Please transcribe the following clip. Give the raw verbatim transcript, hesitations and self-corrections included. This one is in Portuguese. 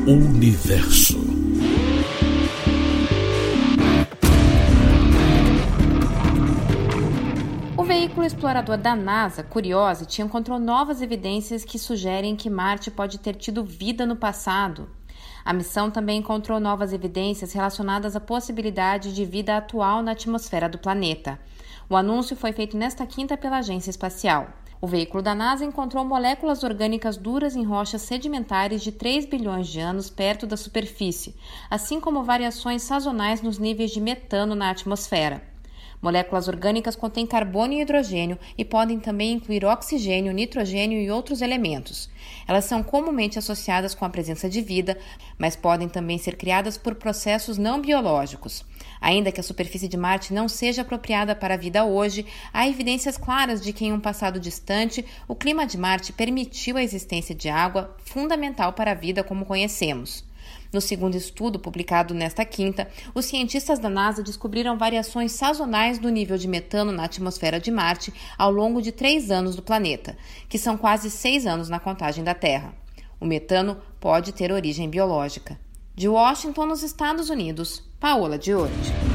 Universo. O veículo explorador da NASA, Curiosity, encontrou novas evidências que sugerem que Marte pode ter tido vida no passado. A missão também encontrou novas evidências relacionadas à possibilidade de vida atual na atmosfera do planeta. O anúncio foi feito nesta quinta pela Agência Espacial. O veículo da NASA encontrou moléculas orgânicas duras em rochas sedimentares de três bilhões de anos perto da superfície, assim como variações sazonais nos níveis de metano na atmosfera. Moléculas orgânicas contêm carbono e hidrogênio e podem também incluir oxigênio, nitrogênio e outros elementos. Elas são comumente associadas com a presença de vida, mas podem também ser criadas por processos não biológicos. Ainda que a superfície de Marte não seja apropriada para a vida hoje, há evidências claras de que em um passado distante, o clima de Marte permitiu a existência de água, fundamental para a vida como conhecemos. No segundo estudo, publicado nesta quinta, os cientistas da NASA descobriram variações sazonais do nível de metano na atmosfera de Marte ao longo de três anos do planeta, que são quase seis anos na contagem da Terra. O metano pode ter origem biológica. De Washington, nos Estados Unidos, Paola Diordi.